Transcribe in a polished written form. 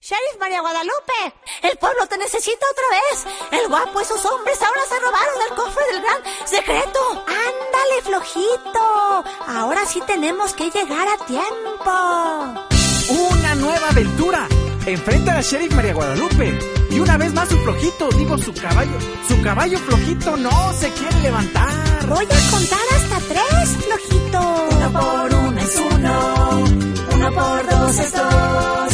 Sheriff María Guadalupe, el pueblo te necesita otra vez. El guapo y sus hombres ahora se robaron el cofre del gran secreto. Ándale, flojito. Ahora sí tenemos que llegar a tiempo. Una nueva aventura. Enfrenta a la Sheriff María Guadalupe. Y una vez más su flojito, su caballo flojito no se quiere levantar. Voy a contar hasta 3, flojito. 1 por 1 es 1, 1 por 2 es 2.